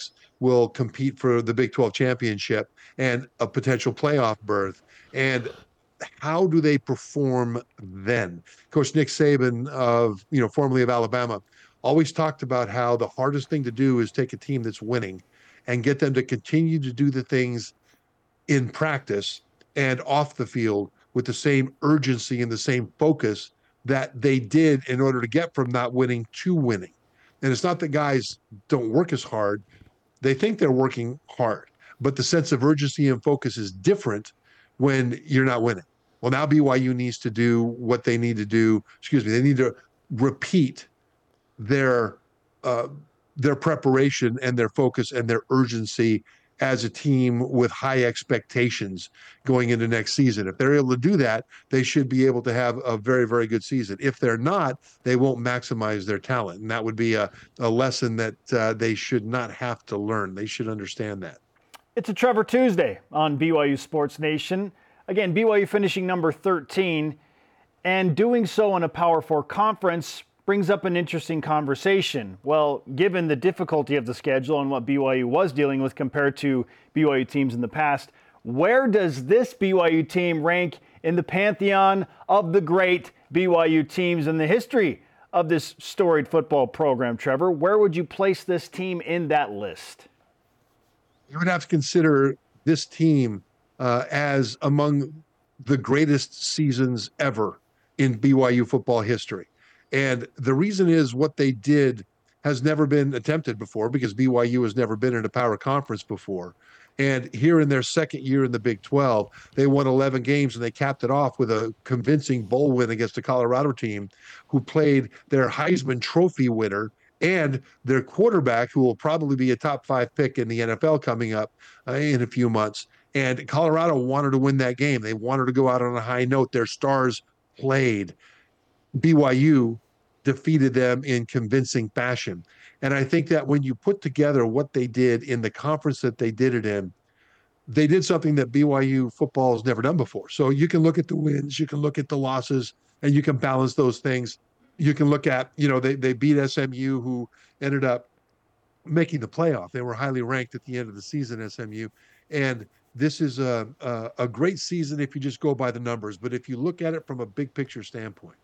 will compete for the Big twelve championship and a potential playoff berth. And how do they perform then? Coach Nick Saban, of you know, formerly of Alabama, always talked about how the hardest thing to do is take a team that's winning and get them to continue to do the things in practice and off the field with the same urgency and the same focus that they did in order to get from not winning to winning. And it's not that guys don't work as hard. They think they're working hard, but the sense of urgency and focus is different when you're not winning. Well, now B Y U needs to do what they need to do. Excuse me. They need to repeat their uh, their preparation and their focus and their urgency as a team with high expectations going into next season. If they're able to do that, they should be able to have a very, very good season. If they're not, they won't maximize their talent. And that would be a, a lesson that uh, they should not have to learn. They should understand that. It's a Trevor Tuesday on B Y U Sports Nation. Again, B Y U finishing number thirteen, and doing so in a Power Four conference brings up an interesting conversation. Well, given the difficulty of the schedule and what B Y U was dealing with compared to B Y U teams in the past, where does this B Y U team rank in the pantheon of the great B Y U teams in the history of this storied football program, Trevor? Where would you place this team in that list? You would have to consider this team uh, as among the greatest seasons ever in B Y U football history. And the reason is what they did has never been attempted before, because B Y U has never been in a power conference before. And here in their second year in the Big twelve, they won eleven games, and they capped it off with a convincing bowl win against a Colorado team who played their Heisman Trophy winner and their quarterback, who will probably be a top five pick in the N F L coming up uh, in a few months. And Colorado wanted to win that game. They wanted to go out on a high note. Their stars played. B Y U defeated them in convincing fashion. And I think that when you put together what they did in the conference that they did it in, they did something that B Y U football has never done before. So you can look at the wins, you can look at the losses, and you can balance those things. You can look at, you know, they, they beat S M U, who ended up making the playoff. They were highly ranked at the end of the season, S M U. And this is a, a, a great season if you just go by the numbers. But if you look at it from a big picture standpoint,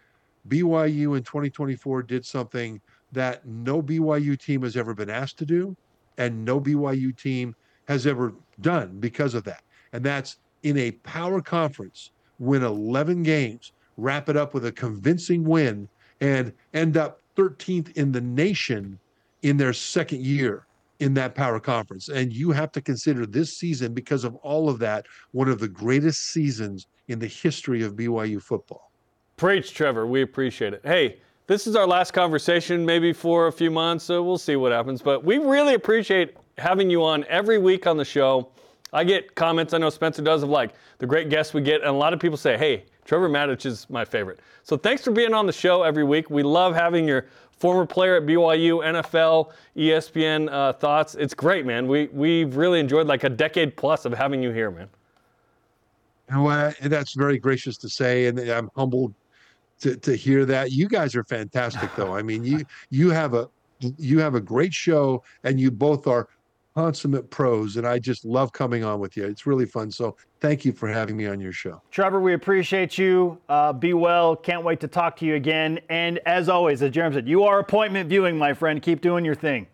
B Y U in twenty twenty-four did something that no B Y U team has ever been asked to do, and no B Y U team has ever done because of that. And that's in a power conference, win eleven games, wrap it up with a convincing win, and end up thirteenth in the nation in their second year in that power conference. And you have to consider this season, because of all of that, one of the greatest seasons in the history of B Y U football. Preach, Trevor. We appreciate it. Hey, this is our last conversation, maybe for a few months, so we'll see what happens. But we really appreciate having you on every week on the show. I get comments, I know Spencer does, of like the great guests we get, and a lot of people say, hey, Trevor Matich is my favorite. So thanks for being on the show every week. We love having your former player at B Y U, N F L, E S P N uh, thoughts. It's great, man. We, we've really enjoyed like a decade plus of having you here, man. You know what? That's very gracious to say, and I'm humbled to to hear that. You guys are fantastic, though. I mean, you you have a you have a great show, and you both are consummate pros, and I just love coming on with you. It's really fun. So thank you for having me on your show. Trevor, we appreciate you. Uh, be well. Can't wait to talk to you again. And as always, as Jeremy said, you are appointment viewing, my friend. Keep doing your thing.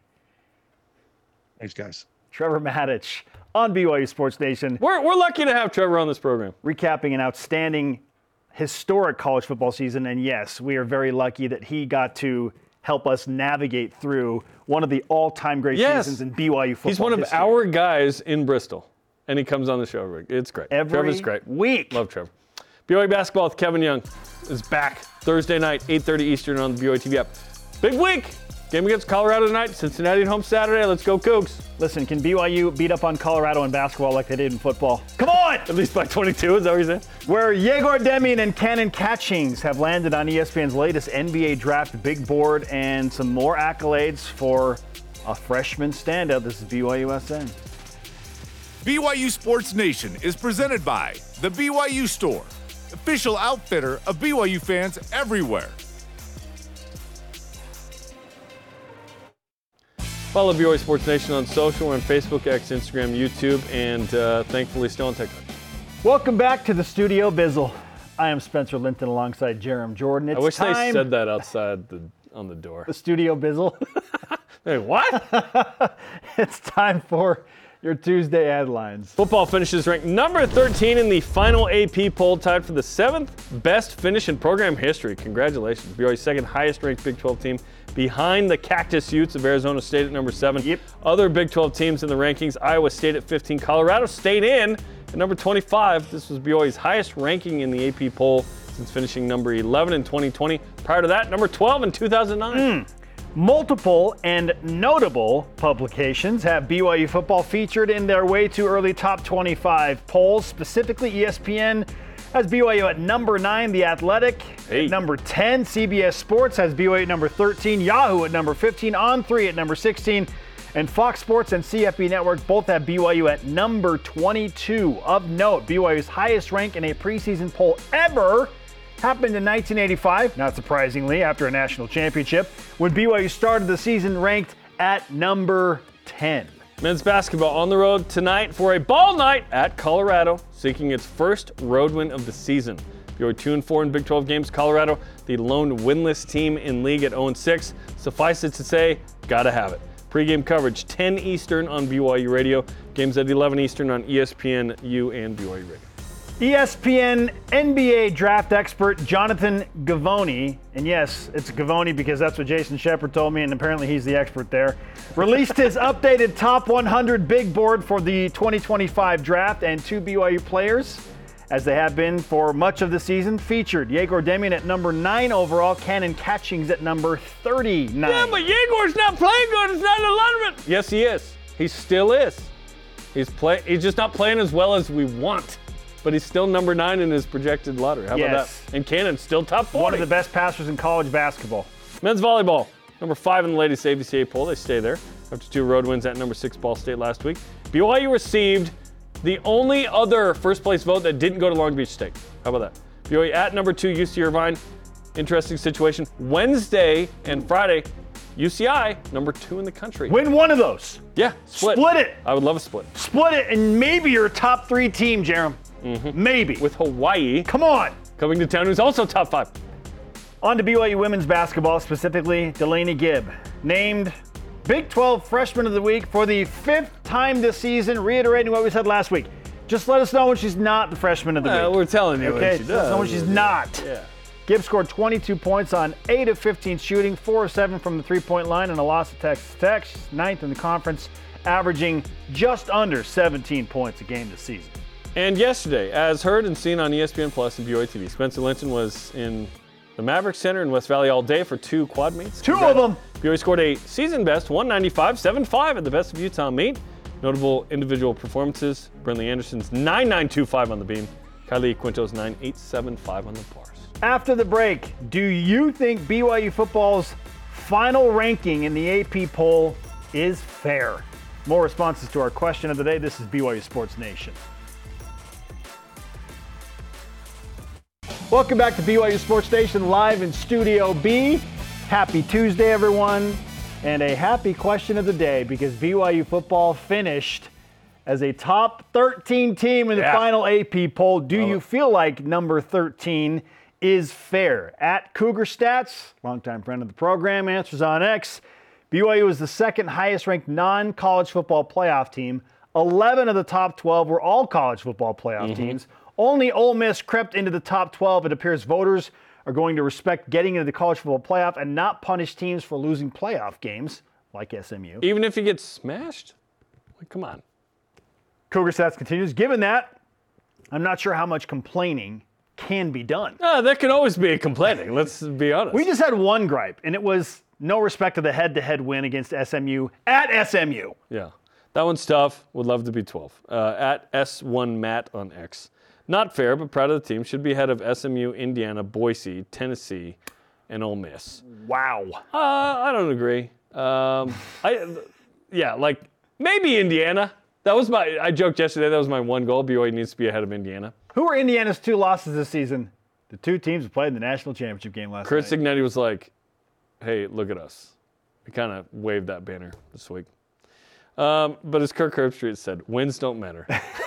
Thanks, guys. Trevor Matich on B Y U Sports Nation. We're, we're lucky to have Trevor on this program. Recapping an outstanding historic college football season, and yes, we are very lucky that he got to help us navigate through one of the all-time great yes. seasons in B Y U football He's one of history. our guys in Bristol, and he comes on the show. It's great. Every Trevor's great. week. Love Trevor. B Y U basketball with Kevin Young is back Thursday night, eight thirty Eastern on the B Y U T V app. Big week. Game against Colorado tonight, Cincinnati at home Saturday. Let's go Cougs. Listen, can B Y U beat up on Colorado in basketball like they did in football? Come on! At least by twenty-two, is that what you're saying? Where Yegor Demin and Cannon Catchings have landed on E S P N's latest N B A draft big board, and some more accolades for a freshman standout. This is B Y U S N. B Y U Sports Nation is presented by The B Y U Store, official outfitter of B Y U fans everywhere. Follow B Y U Sports Nation on social. We're on Facebook, X, Instagram, YouTube, and uh, thankfully still on TikTok. Welcome back to the Studio Bizzle. I am Spencer Linton alongside Jerem Jordan. It's I wish time they said that outside the, on the door. The Studio Bizzle. Hey, what? It's time for your Tuesday headlines. Football finishes ranked number thirteen in the final A P poll, tied for the seventh best finish in program history. Congratulations. B Y U's second highest ranked Big twelve team, behind the Cactus Utes of Arizona State at number seven. Yep. Other Big twelve teams in the rankings: Iowa State at fifteen, Colorado State in at number twenty-five. This was B Y U's highest ranking in the A P poll since finishing number eleven in twenty twenty. Prior to that, number twelve in two thousand nine. Mm. Multiple and notable publications have B Y U football featured in their way too early top twenty-five polls. Specifically, E S P N has B Y U at number nine, The Athletic hey. at number ten, C B S Sports has B Y U at number thirteen, Yahoo at number fifteen, On three at number sixteen, and Fox Sports and C F B Network both have B Y U at number twenty-two. Of note, B Y U's highest rank in a preseason poll ever happened in nineteen eighty-five, not surprisingly, after a national championship, when B Y U started the season ranked at number ten. Men's basketball on the road tonight for a ball night at Colorado, seeking its first road win of the season. B Y U two and four in Big twelve games. Colorado, the lone winless team in league at oh and six. Suffice it to say, gotta have it. Pre-game coverage, ten Eastern on B Y U Radio. Games at eleven Eastern on E S P N U and B Y U Radio. E S P N N B A draft expert Jonathan Givony, and yes, it's Givony because that's what Jason Shepard told me, and apparently he's the expert there, released his updated top one hundred big board for the twenty twenty-five draft, and two B Y U players, as they have been for much of the season, featured Yegor Demian at number nine overall, Cannon Catchings at number thirty-nine. Yeah, but Yegor's not playing good. It's not a lot of it. Yes, he is. He still is. He's play. He's just not playing as well as we want. But he's still number nine in his projected lottery. How yes. about that? And Cannon's still top forty. One of the best passers in college basketball. Men's volleyball, number five in the latest A V C A poll. They stay there after two road wins at number six Ball State last week. B Y U received the only other first place vote that didn't go to Long Beach State. How about that? B Y U at number two, U C Irvine. Interesting situation. Wednesday and Friday, U C I, number two in the country. Win one of those. Yeah, split. Split it. I would love a split. Split it, and maybe your top three team, Jerem. Mm-hmm. Maybe. With Hawaii. Come on. Coming to town, who's also top five. On to B Y U women's basketball, specifically Delaney Gibb, named Big twelve Freshman of the Week for the fifth time this season, reiterating what we said last week. Just let us know when she's not the Freshman of the well, Week. We're telling you okay? when she does. Let us know when she's not. Yeah. Gibb scored twenty-two points on eight of fifteen shooting, four of seven from the three-point line, and a loss to Texas Tech. She's ninth in the conference, averaging just under seventeen points a game this season. And yesterday, as heard and seen on E S P N Plus and B Y U T V, Spencer Linton was in the Maverick Center in West Valley all day for two quad meets. Two Congrats. of them. B Y U scored a season best one ninety-five seven five at the Best of Utah meet. Notable individual performances: Brentley Anderson's nine nine two five on the beam, Kylie Quinto's nine eight seven five on the bars. After the break, do you think B Y U football's final ranking in the A P poll is fair? More responses to our question of the day. This is B Y U Sports Nation. Welcome back to B Y U Sports Station, live in Studio B. Happy Tuesday, everyone, and a happy question of the day because B Y U football finished as a top thirteen team in the yeah. final A P poll. Do oh. you feel like number thirteen is fair? At Cougar Stats, longtime friend of the program, answers on X. B Y U is the second highest ranked non-college football playoff team. eleven of the top twelve were all college football playoff mm-hmm. teams. Only Ole Miss crept into the top twelve. It appears voters are going to respect getting into the college football playoff and not punish teams for losing playoff games, like S M U. Even if you get smashed? Like, come on. Cougar Stats continues. Given that, I'm not sure how much complaining can be done. Uh, there can always be a complaining, let's be honest. We just had one gripe, and it was no respect to the head-to-head win against S M U at S M U. Yeah, that one's tough. Would love to be twelve. Uh, at S one Matt on X. Not fair, but proud of the team. Should be ahead of S M U, Indiana, Boise, Tennessee, and Ole Miss. Wow. Uh, I don't agree. Um, I, yeah, like maybe Indiana. That was my. I joked yesterday. That was my one goal. B Y U needs to be ahead of Indiana. Who are Indiana's two losses this season? The two teams who played in the national championship game last Chris night. Cignetti was like, "Hey, look at us. I kind of waved that banner this week. Um, but as Kirk Herbstreit said, wins don't matter.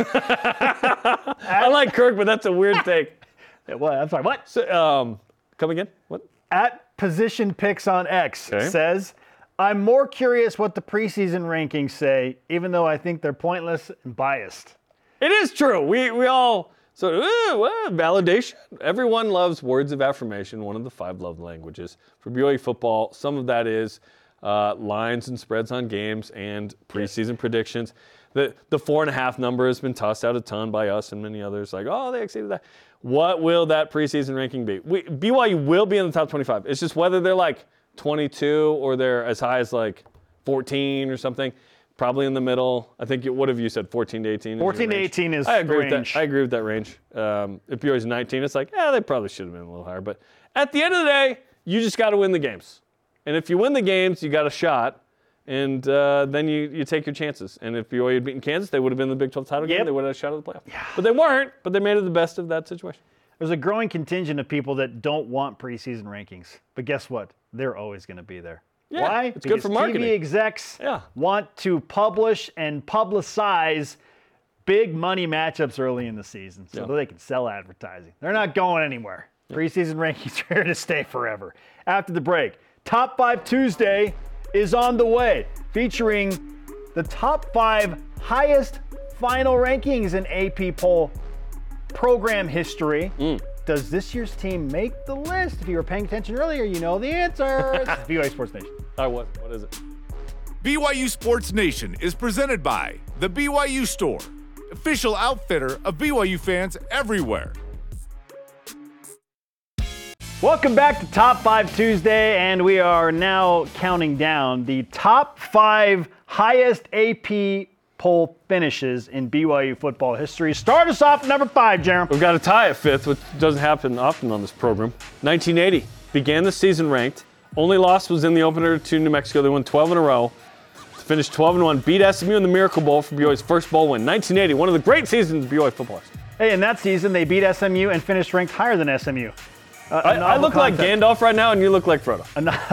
I like Kirk, but that's a weird take. Well, I'm sorry, what? So, um, come again? What? At Position Picks on X Okay. says, I'm more curious what the preseason rankings say, even though I think they're pointless and biased. It is true. We we all sort of, uh, well, validation. Everyone loves words of affirmation, one of the five love languages. For B Y U football, some of that is uh, lines and spreads on games and preseason yes. predictions. The, the four and a half number has been tossed out a ton by us and many others. Like, oh, they exceeded that. What will that preseason ranking be? We, B Y U will be in the top twenty-five. It's just whether they're like twenty-two or they're as high as like fourteen or something. Probably in the middle. I think, you, what have you said, fourteen to eighteen? fourteen to eighteen is I agree the with range. that. I agree with that range. Um, if B Y U's nineteen, it's like, yeah, they probably should have been a little higher. But at the end of the day, you just got to win the games. And if you win the games, you got a shot. And uh, then you, you take your chances. And if B Y U had beaten Kansas, they would have been in the Big twelve title yep. game. They would have had a shot at the playoff. Yeah. But they weren't. But they made it the best of that situation. There's a growing contingent of people that don't want preseason rankings. But guess what? They're always going to be there. Yeah, Why? it's because good for marketing. T V execs yeah. want to publish and publicize big money matchups early in the season so yeah. that they can sell advertising. They're not going anywhere. Yeah. Preseason rankings are here to stay forever. After the break, Top five Tuesday is on the way, featuring the top five highest final rankings in A P poll program history. Mm. Does this year's team make the list? If you were paying attention earlier, you know the answer. It's B Y U Sports Nation. All right, what, what is it? B Y U Sports Nation is presented by the B Y U Store, official outfitter of B Y U fans everywhere. Welcome back to Top five Tuesday, and we are now counting down the top five highest A P poll finishes in B Y U football history. Start us off at number five, Jeremy. We've got a tie at fifth, which doesn't happen often on this program. nineteen eighty began the season ranked. Only loss was in the opener to New Mexico. They won twelve in a row. To finish twelve and one, beat S M U in the Miracle Bowl for B Y U's first bowl win. nineteen eighty, one of the great seasons of B Y U football. Hey, in that season, they beat S M U and finished ranked higher than S M U. Uh, I, I look concept. like Gandalf right now, and you look like Frodo.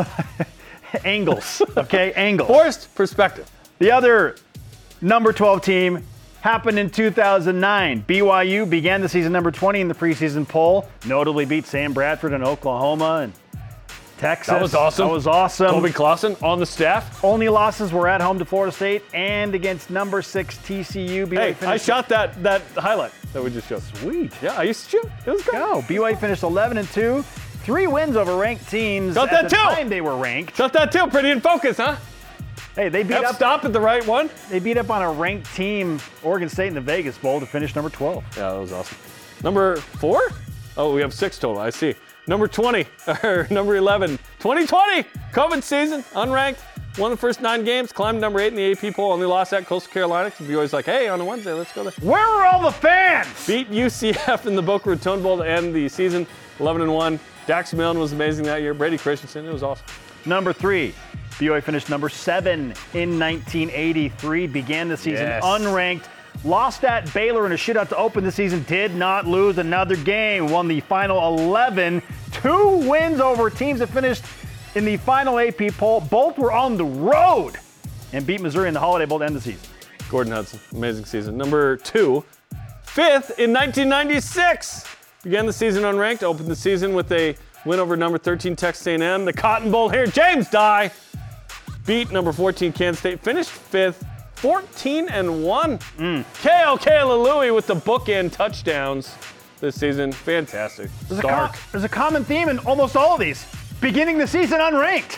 Angles, okay? Angles. Forced perspective. The other number twelve team happened in two thousand nine. B Y U began the season number twenty in the preseason poll, notably beat Sam Bradford in Oklahoma and Texas. That was awesome. That was awesome. Colby Clausen on the staff. Only losses were at home to Florida State and against number six T C U. B Y U hey, I shot that that highlight that we just showed. Sweet. Yeah, I used to shoot. It was good. Go. B Y U finished eleven and two, three wins over ranked teams. Got at that the too. time they were ranked. Shot that too. Pretty in focus, huh? Hey, they beat Yep, up. Stop at the right one. They beat up on a ranked team, Oregon State, in the Vegas Bowl to finish number twelve. Yeah, that was awesome. Number four? Oh, we have six total. I see. Number twenty, or number eleven, twenty twenty, COVID season, unranked, won the first nine games, climbed number eight in the A P poll, only lost at Coastal Carolina. Because B Y U's like, hey, on a Wednesday, let's go there. Where are all the fans? Beat U C F in the Boca Raton Bowl to end the season, eleven and one. Dax Milne was amazing that year. Brady Christensen, it was awesome. Number three, B Y U finished number seven in nineteen eighty-three, began the season yes. unranked. Lost at Baylor in a shootout to open the season, did not lose another game, won the final eleven. Two wins over teams that finished in the final A P poll. Both were on the road and beat Missouri in the Holiday Bowl to end the season. Gordon Hudson, amazing season. Number two, fifth in nineteen ninety-six. Began the season unranked, opened the season with a win over number thirteen Texas A and M. The Cotton Bowl here, James Dye beat number fourteen Kansas State, finished fifth. fourteen and one. Mm. K L K Lalui with the bookend touchdowns this season. Fantastic. There's Dark. A com- there's a common theme in almost all of these. Beginning the season unranked.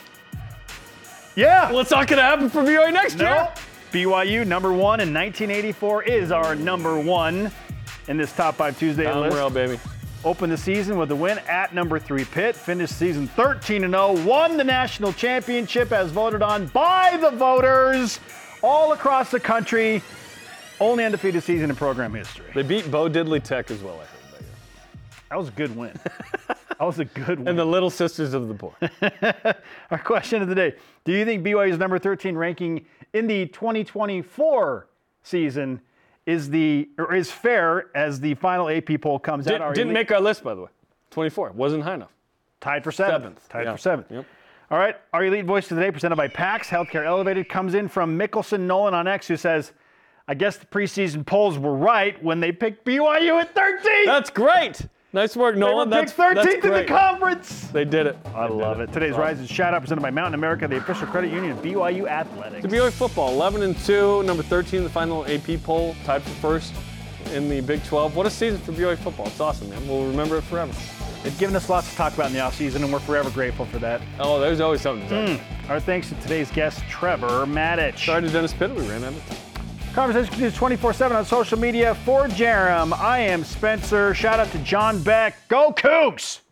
Yeah. Well, it's not going to happen for B Y U next no. year. B Y U number one in nineteen eighty-four is our number one in this Top five Tuesday Down list. morale, baby. Opened the season with a win at number three Pitt. Finished season thirteen and oh. Won the national championship as voted on by the voters all across the country. Only undefeated season in program history. They beat Bo Diddley Tech as well, I heard. That, that was a good win. That was a good win. And the Little Sisters of the Poor. Our question of the day. Do you think B Y U's number thirteen ranking in the twenty twenty-four season is the or is fair as the final A P poll comes Did, out? didn't make our list, by the way. twenty-four. Wasn't high enough. Tied for seventh. Seventh. Tied yeah. for seventh. Yep. All right, our Elite Voice of the Day presented by PAX Healthcare Elevated comes in from Mickelson Nolan on X, who says, I guess the preseason polls were right when they picked B Y U at thirteenth. That's great. Nice work, Nolan. They were That's picked thirteenth that's in the great. conference. They did it. I They love did it. Today's Rising Shout Out presented by Mountain America, the official credit union of B Y U Athletics. The B Y U football, eleven and two, number thirteen in the final A P poll, tied for first in the Big twelve. What a season for B Y U football. It's awesome, man. We'll remember it forever. They've given us lots to talk about in the offseason, and we're forever grateful for that. Oh, there's always something to talk Mm. Our thanks to today's guest, Trevor Matich. Sorry to Dennis Pitta, we ran out of time. Conversation continues twenty-four seven on social media. For Jerem, I am Spencer. Shout out to John Beck. Go Cougs!